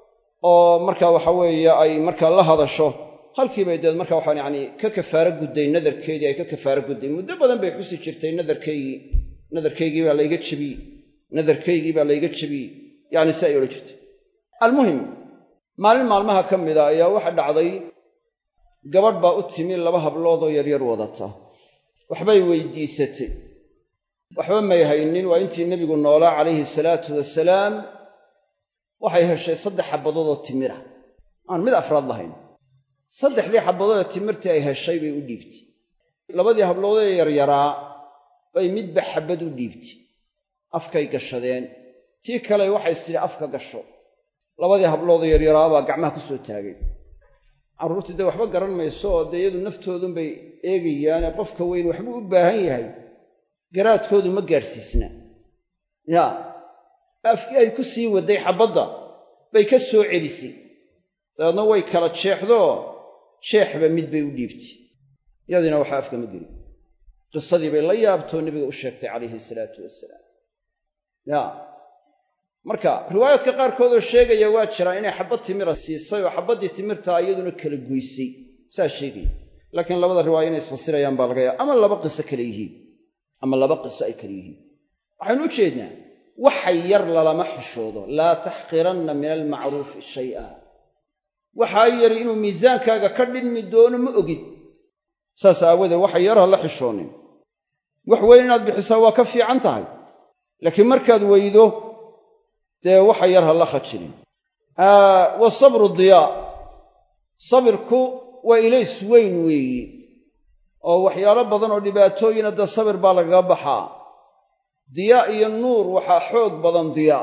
Speaker 1: oo markaa waxa weeye ay markaa la hadasho halkiibay deed markaa waxaan yacni ka kafaaro gudday nadarkeedii ay ka kafaaro gudday muddo badan bay xusi jirtay nadarkaygii nadarkaygii baa layga jebiyey nadarkaygii baa layga jebiyey yacni si ay odhan jirtay almuhim maalin maalmaha ka mida ayaa waxa dhacday gabadh baa u timi laba hablood oo yaryar wadata waxbay weydiisatay waxba may haynin waa intii nebigu noolaa calayhi salaatu wasalaam waxay heshay saddex xabbadood oo timira aan mid afraad lahayn saddexdii xabbadood ee timirtii ay heshay bay u dhiibtay labadii habloodee yaryaraa bay midba xabbad u dhiibtay afkay gashadeen tii kale waxay istidhi afka gasho labadii habloodee yaryaraa baa gacmaha ku soo taagay carruurtii dee waxba garan mayso oo dee iyadu naftoodunbay eegayaane qofka weyn waxbuu u baahan yahay garaadkoodu ma gaadhsiisna yaa afkii ay ku sii wadday xabbadda bay ka soo celisay dabeedna way kala jeexdoo jeexba mid bay u dhiibtay yadiina waxa afka ma gelin qisadii bay la yaabtoo nebiga u sheegtay calayhi salaatu wasalaam yaa marka riwaayaadka qaarkoodoo sheegaya waa jiraan inay xabbad timira siisay oo xabbaddii timirtaa iyaduna kala goysay saa sheegaya laakiin labada riwaaya inay isfasirayaan baa laga yaaba ama laba qiso kale yihiin ama laba qiso ay kale yihiin waxaynu u jeednaa waxa yar lalama xishoodo laa taxqiranna min almacruufi shay'a waxaa yari inuu miisaankaaga ka dhinmi doono ma ogid saas aawadeed waxa yar ha la xishoonin wax weyn inaad bixisaa waa ka fiican tahay laakiin markaad weydo dee waxa yar ha la khajinin wa sabru diyaa sabirku waa ilays weyn weeyi oo waxyaalo badan oo dhibaatooyina dee sabir baa lagaga baxaa diyaa iyo nuur waxaa xoog badan diyaa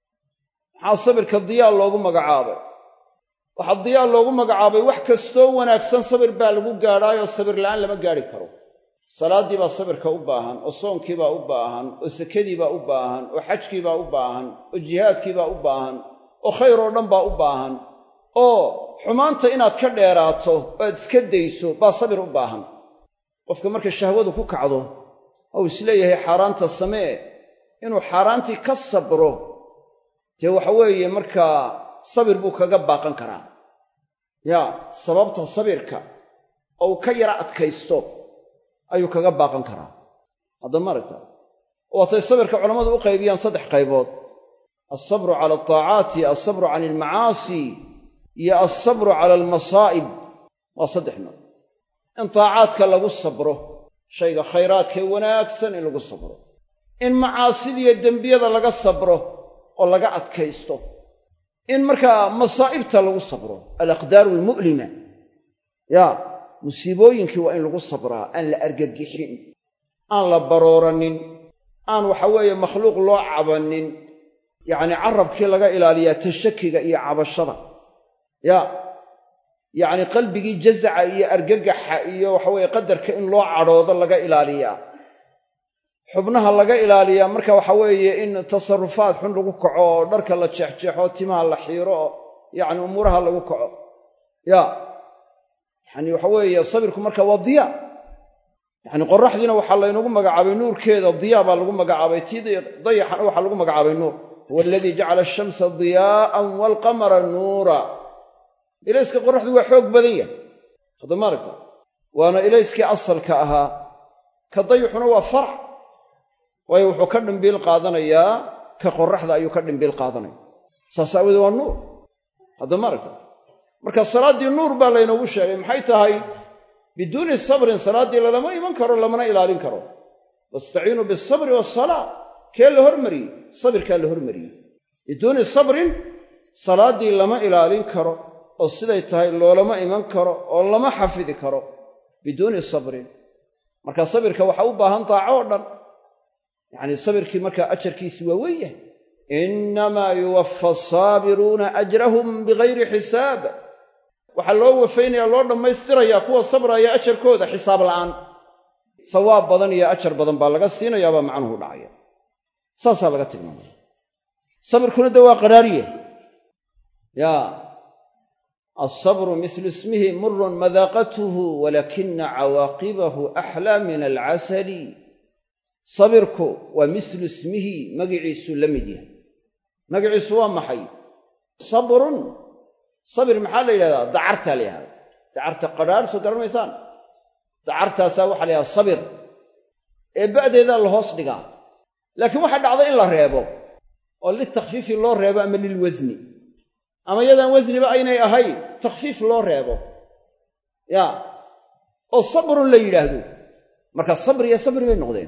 Speaker 1: maxaa sabirka diyaa loogu magacaabay waxaa diyaa loogu magacaabay wax kastoo wanaagsan sabir baa lagu gaadhaayoo sabir la'aan lama gaadhi karo salaaddii baa sabirka u baahan oo soonkiibaa u baahan oo sakadiibaa u baahan oo xajkiibaa u baahan oo jihaadkiibaa u baahan oo khayr oo dhan baa u baahan oo xumaanta inaad ka dheeraato oo aad iska dayso baa sabir u baahan qofka marka shahwadu ku kacdo ou isleeyahay xaaraanta samee inuu xaaraantii ka sabro dee waxa weeye markaa sabir buu kaga baaqan karaa yaa sababta sabirka ou ka yara adkaysto ayuu kaga baaqan karaa hadda maaragta waatay sabirka culammadu u qaybiyaan saddex qaybood alsabru cala altaacaati alsabru cani almacaasi iyo alsabru cala almasaa'ib waa saddex nooc in taacaadka lagu sabro shayga khayraadkae wanaagsan in lagu sabro in macaasidiiyo dembiyada laga sabro oo laga adkaysto in markaa masaa'ibta lagu sabro alaqdaaru almu'lima yaa musiibooyinkii waa in lagu sabraa aan la argagixin aan la barooranin aan waxa weeye makhluuq loo cabannin yacni carabkii laga ilaaliyaa tashakiga iyo cabashada yaa yacni qalbigii jazaca iyo argagaxa iyo waxaweeye qadarka in loo cadhoodo laga ilaaliyaa xubnaha laga ilaaliyaa marka waxa weeye in tasarufaad xun lagu kaco oo dharka la jeexjeexo timaha la xiiro oo yacni umuuraha lagu kaco yaa yacni waxa weeye sabirku marka waa diyaa yacni qorraxdiina waxaa laynagu magacaabay nuurkeeda diyaa baa lagu magacaabay tii dayaxana waxaa lagu magacaabay nuur huwa aladii jacala ashamsa diyaa'an waalqamara nuura ilayska qorraxdu waa xoog badan yahay hadda maaragta waana ilayskii asalka ahaa ka dayuxuna waa farac waayo wuxuu ka dhimbiil qaadanayaa ka qorraxda ayuu ka dhimbiil qaadanaya saas aawadeed waa nuur hadda ma aragta marka salaaddii nuur baa laynoogu sheegay maxay tahay biduuni sabrin salaaddii lalama iman karo lamana ilaalin karo wastaciinuu bisabri waasalaa kee la hormariyey sabirkaa la hormariyey biduuni sabrin salaaddii lama ilaalin karo oo siday tahay loolama iman karo oo lama xafidi karo biduuni sabrin marka sabirka waxaa u baahan daaco oo dhan yacni sabirkii markaa ajarkiisi waa weyn yahay innamaa yuwaffa asaabiruuna ajrahum bigayri xisaab waxaa loo wafaynaya loo dhammaystirayaa kuwa sabraya ajarkooda xisaab la'aan sawaab badan iyo ajar badan baa laga siinayaabaa macnuhu dhacaya saasaa laga tilmaamaya sabirkuna de waa qaraariye yaa alsabru mislu ismihi murun madaaqatuhu walakina cawaaqibahu axlaa min alcasali sabirku waa mislu ismihi magiciisu la mid yahay magiciisu waa maxay sabrun sabir maxaa la yidhahdaa dacartaa la yidhahdaa dacarta qadhaadh soo garan maysaan dacartaasaa waxaa la yidhahdaa sabir ee ba'deedaa la hoos dhigaa laakiin waxaa dhacda in la reebo oo litakfiifi loo reebo ama lilwasni ama yadaan wasniba aynay ahayn takhfiif loo reebo yaa oo sabrun la yidhaahdo marka sabri iyo sabri bay noqdeen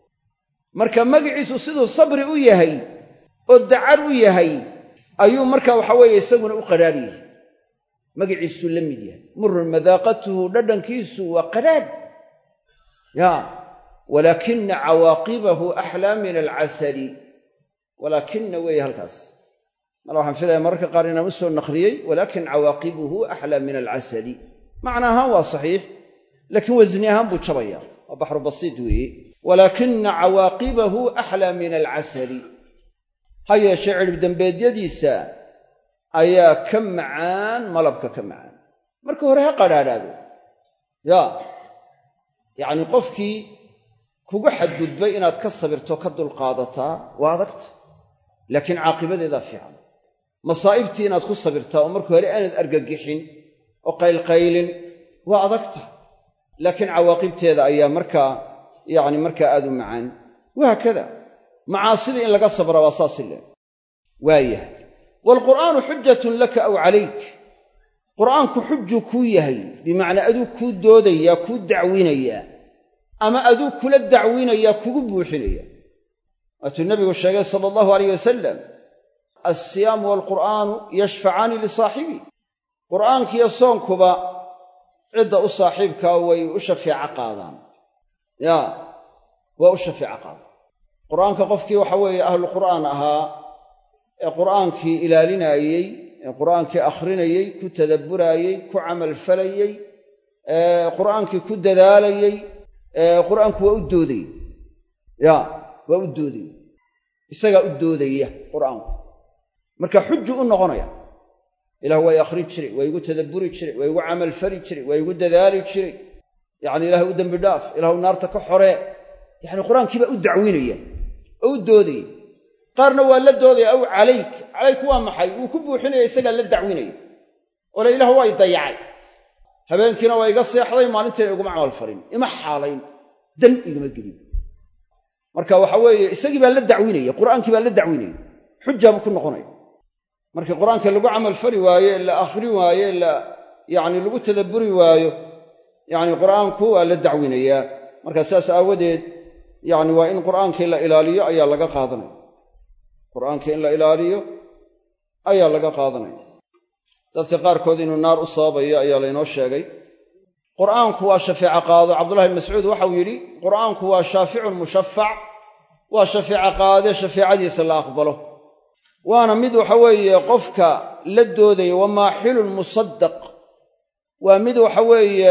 Speaker 1: marka magiciisu siduu sabri u yahay oo dacar u yahay ayuu marka waxa weeye isaguna u qadhaadh yahay magiciisu la mid yahay murun madaaqatuhu dhadhankiisu waa qadhaadh yaa walaakina cawaaqibahu axlaa min alcasali walaakina weeye halkaas mala waxaan filaya mararka qaar inaan u soo naqliyey walaakin cawaaqibuhu axlaa min alcasali macna ahaan waa saxiix laakiin wasni ahaan buu jabaya waa baxru basiid weeye walaakina cawaaqibahu axlaa min alcasali ha yeeshee cidhib dembeedyadiisa ayaa ka macaan malabka ka macaan marka hore ha qadhaadhaado yaa yacnii qofkii kugu xadgudbay inaad ka sabirto ka dulqaadataa waa adagta laakiin caaqibadeedaa fiican masaa'ibtii inaad ku sabirtaa oo marka hore aanad argagixin oo qaylqaylin waa adagta laakiin cawaaqibteeda ayaa markaa yacni markaa aad u macaan wahaakada macaasidii in laga sabra waa saas ile waayahay waalqur'aanu xujatun laka aw calayk qur'aanku xujuu kuu yahay bimacnaa aduu kuu doodayaa kuu dacwinayaa ama aduu kula dacwinayaa kugu buuxinaya waatuu nabigu sheegay sala allahu alayh wasalam alsiyaamu waalqur'aanu yashfacaani lisaaxibii qur'aankiiyo soonkuba cidda u saaxiibkaa way u shafeeco qaadaan yaa waa u shafeeco qaadaan qur'aanka qofkii waxa weeye ahlu qur'aan ahaa ee qur'aankii ilaalinaayey ee qur'aankii akhrinayey ku tadabburaayey ku camalfalayey ee qur'aankii ku dadaalayey ee qur'aanku waa u doodayey yaa waa u doodayey isagaa u doodaya qur'aanku marka xuju u noqonaya ilaah waa i akhrin jiray waa igu tadabburi jiray waa igu camalfali jiray waa igu dadaali jiray yacni ilahay u dembi dhaaf ilaahu naarta ka xoree yacni qur'aankii baa u dacwinaya oo u doodaya qaarna waa la doodaya aw calayk calayk waa maxay wuu ku buuxinaya isagaa la dacwinaya oo le ilahu waa i dayacay habeenkiina waa iga seexday maalintiina iguma camal farin ima xaalayn dan igama gelin marka waxa weeye isagii baa la dacwinaya qur'aankii baa la dacwinaya xujaa buu ku noqonaya markii qur'aanka lagu camal fali waaye la akhrin waaye la yacni lagu tadabburi waayo yacni qur'aanku waa la dacwinayaa marka sidaas aawadeed yacni waa in qur'aankii la ilaaliyo ayaa laga qaadanaya qur'aankii in la ilaaliyo ayaa laga qaadanaya dadka qaarkood inuu naar u sababayo ayaa laynoo sheegay qur'aanku waa shafeeco qaado cabdullahi bn mascuud waxau yidhi qur'aanku waa shaaficun mushafac waa shafeeco qaade shafeecadiisa la aqbalo waana mid waxa weeye qofka la doodaya wa maaxilun musaddaq waa mid waxa weeye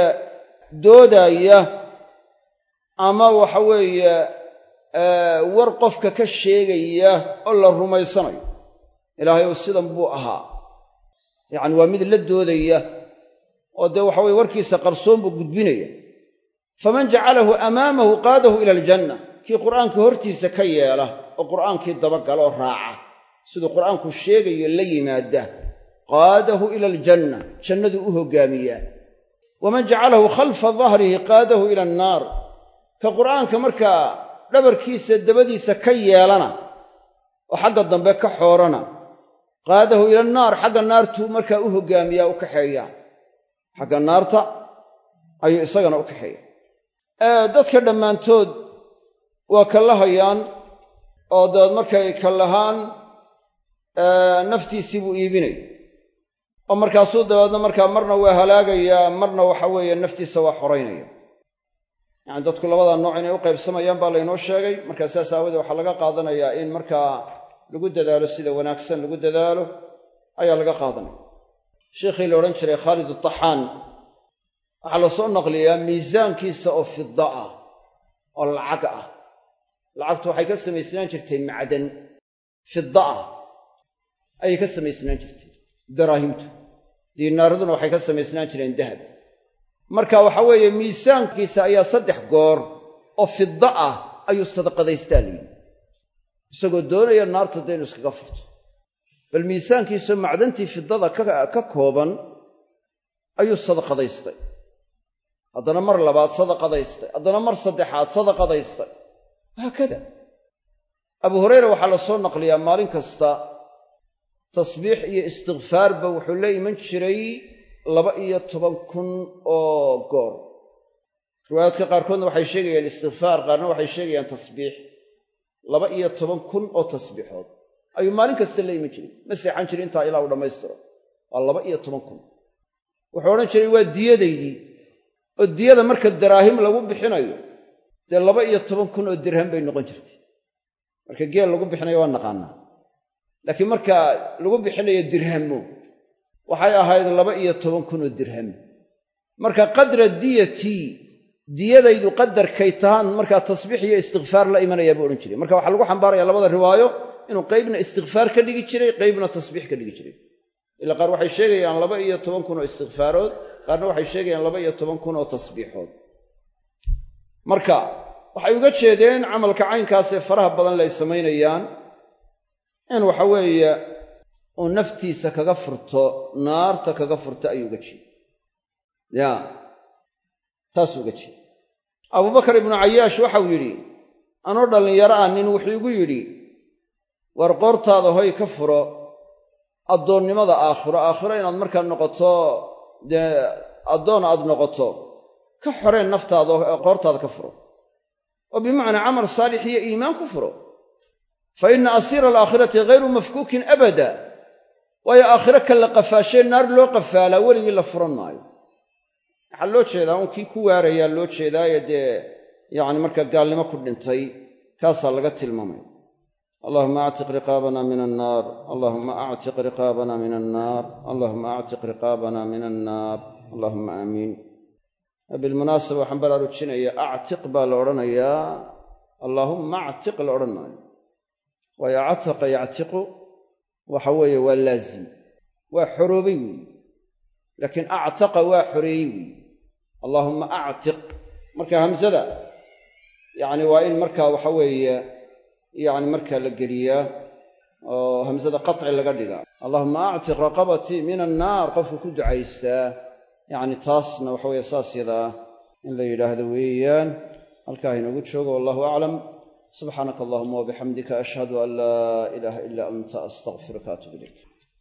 Speaker 1: doodaya ama waxa weeye war qofka ka sheegaya oo la rumaysanayo ilaahay oo sidan buu ahaa yacni waa mid la doodaya oo dee waxa weye warkiisa qarsoon buu gudbinaya faman jacalahu amaamahu qaadahu ila aljanna kii qur'aanka hortiisa ka yeela oo qur'aankii dabagaloo raaca siduu qur'aanku sheegayo la yimaada qaadahu ila aljanna jannaduu u hoggaamiyaa waman jacalahu khalfa dahrihi qaadahu ila annaar ka qur'aanka markaa dhabarkiisa dabadiisa ka yeelana oo xagga dambe ka xoorana qaadahu ila annaar xagga naartuu markaa u hoggaamiyaa u kaxeeyaa xagga naarta ayuu isagana u kaxeeya dadka dhammaantood waa kallahayaan oo dabeed markay kallahaan naftiisii buu iibinaya oo markaasuu dabeedna markaa marna waa halaagayaa marna waxa weeye naftiisa waa xoraynaya yacani dadku labadaa nooc inay u qaybsamayaan baa laynoo sheegay markaa sidaas aawadee waxaa laga qaadanayaa in markaa lagu dadaalo sida wanaagsan lagu dadaalo ayaa laga qaadanaya sheikhii la odhan jiray khaalid ataxaan waxaa la soo naqliyaa miisaankiisa oo fida ah oo lacag ah lacagtu waxay ka samaysnaan jirtay macdan fida ah ayay ka samaysnaan jirtay daraahimtu diinaaraduna waxay ka samaysnaan jireen dahab marka waxa weeye miisaankiisa ayaa saddex goor oo fida ah ayuu sadaqadaystaa layidhi isagoo doonaya naarta dee inu iskaga furto bal miisaankiisao macdantii fidada ka kooban ayuu sadaqadaystay haddana mar labaad sadaqadaystay haddana mar saddexaad sadaqadaystay haakada abu hurayra waxaa la soo naqliyaa maalin kasta tasbiix iyo istikfaarba wuxuu la iman jiray laba iyo toban kun oo goor riwaayaadka qaarkoodna waxay sheegayaan istikfaar qaarna waxay sheegayaan tasbiix laba iyo toban kun oo tasbiixood ayuu maalin kasta la iman jiray ma seexan jirin intaa ilaa uu dhammaystiro waa laba iyo toban kun wuxuu odhan jiray waa diyadaydii oo diyada marka daraahim lagu bixinayo dee laba iyo toban kun oo dirham bay noqon jirtay marka geel lagu bixinayo waa naqaanaa laakiin marka lagu bixinayo dirhamo waxay ahayd laba iyo toban kun oo dirham marka qadra diyatii diyadaydu qadarkay tahaan markaa tasbiix iyo istikfaar la imanayaa buu odhan jiray marka waxaa lagu xambaarayaa labada riwaayo inuu qaybna istikfaar ka dhigi jiray qaybna tasbiix ka dhigi jiray ilaa qaar waxay sheegayaan laba iyo toban kun oo istikfaarood qaarna waxay sheegayaan laba iyo toban kun oo tasbiixood marka waxay uga jeedeen camalka caynkaasee faraha badan lay samaynayaan in waxa weeye uu naftiisa kaga furto naarta kaga furto ayuu uga jeeda ya taasuu uga jeeda abubakar ibnu cayaash waxau yidhi anoo dhallinyaro ah nin wuxuu igu yidhi war qoortaada hoy ka furo addoonnimada aakhiro aakhiro inaad markaa noqoto dee addoon aad noqoto ka xoreen naftaada oo qoortaada ka furo oo bimacnaa camal saalix iyo iimaan ku furo fa inna asiira alaakhirati ghayru mafkuukin abada waayo aakhiro kan la qafaashee naar loo qafaalaa weligii la furan maayo waxaa loo jeedaa un kii ku waarayaa loo jeedaayo dee yacni markaa gaalnimo ku dhintay kaasaa laga tilmaamaya allahuma actiq riqaabana min annaar allahuma actiq riqaabana min annaar allahuma actiq riqaabana min annaar allahuma aamiin bilmunaasaba waxaan baraarujinayaa actiq baa la odhanayaa allaahumma actiq la odhan maayo waayo cataqa yactiqu waxa weeye waa laazim waa xoroobay weeye laakiin actaqa waa xoreeyey weeye allaahumma actiq marka hamsada yacni waa in markaa waxa weeye yacni markaa la geliyaa oo hamsada qaci laga dhigaa allahumma actiq raqabatii min annaar qofku ku ducaystaa yacni taasna waxa weeye saas yadaa in la yidhaahdo weeyaan halkaa inoogu joogo wallahu aclam subxaanaka allahuma wabixamdika ashhadu an laa ilaaha ilaa anta astaqfiruka atuub ilayk